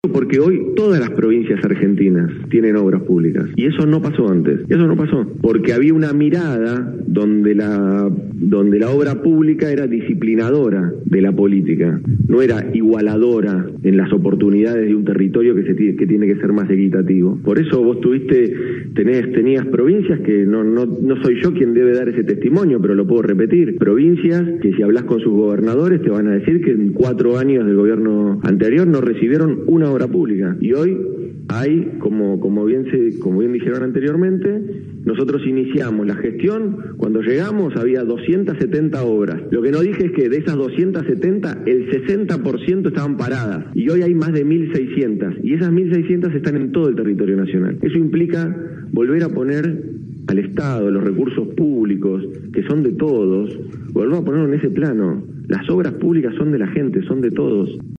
Porque hoy todas las provincias argentinas tienen obras públicas y eso no pasó antes, porque había una mirada donde la obra pública era disciplinadora de la política, no era igualadora en las oportunidades de un territorio que tiene que ser más equitativo. Por eso vos tenías provincias que no soy yo quien debe dar ese testimonio, pero lo puedo repetir, provincias que si hablas con sus gobernadores te van a decir que en 4 años del gobierno anterior no recibieron una obra pública. Y hoy hay, como bien dijeron anteriormente, nosotros iniciamos la gestión, cuando llegamos había 270 obras. Lo que no dije es que de esas 270, el 60% estaban paradas. Y hoy hay más de 1.600. Y esas 1.600 están en todo el territorio nacional. Eso implica volver a poner al Estado, los recursos públicos, que son de todos, volver a ponerlo en ese plano. Las obras públicas son de la gente, son de todos.